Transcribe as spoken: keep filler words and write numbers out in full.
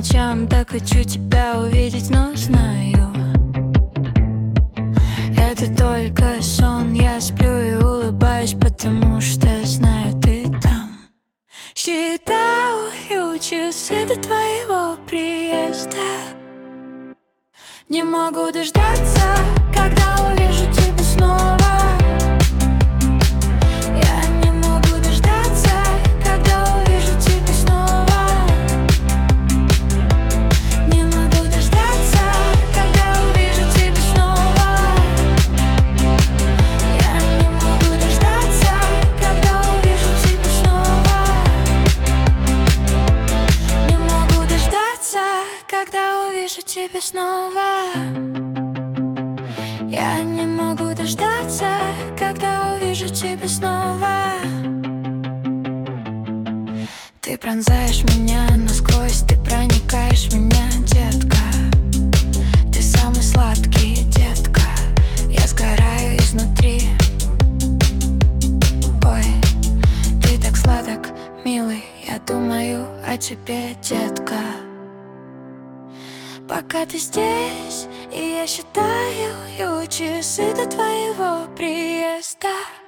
ночам так хочу тебя увидеть, но знаю, это только сон. Я сплю и улыбаюсь, потому что знаю, ты там. Считаю часы до твоего приезда. Не могу дождаться, когда увижу тебя снова. Я не могу дождаться, когда увижу тебя снова. Не могу дождаться, когда увижу тебя снова. Я не могу дождаться, когда увижу тебя снова. Не могу дождаться, когда увижу тебя снова. Я не могу дождаться, когда увижу тебя снова. Ты пронзаешь меня насквозь, ты проникаешь в меня, детка. Ты самый сладкий, детка. Я сгораю изнутри. Ой, ты так сладок, милый. Я думаю о тебе, детка. Пока ты здесь, и я считаю часы до твоего приезда.